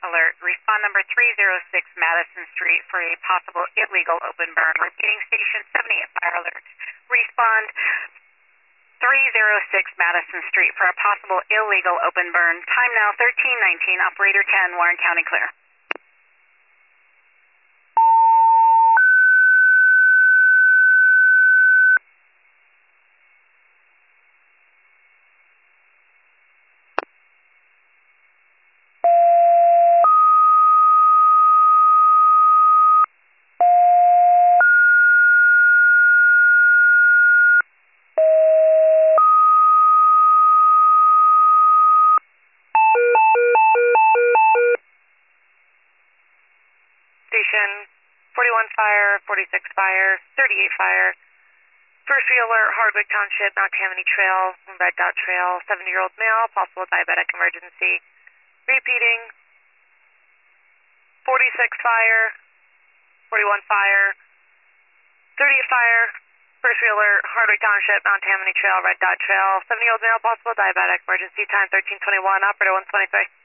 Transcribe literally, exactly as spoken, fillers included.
alert. Respond number three oh six Madison Street for a possible illegal open burn. Repeating station seventy-eight fire alert. Respond three oh six Madison Street for a possible illegal open burn. Time now thirteen nineteen. Operator ten, Warren County clear. Station forty-one fire, forty-six fire, thirty-eight fire. First alert, Hardwick Township, Mount Tammany Trail, Red Dot Trail, seventy-year-old male, possible diabetic emergency. Repeating, forty-six fire, forty-one fire, thirty-eight fire. First alert, Hardwick Township, Mount Tammany Trail, Red Dot Trail, seventy-year-old male, possible diabetic emergency. Time thirteen twenty-one, operator one twenty-three.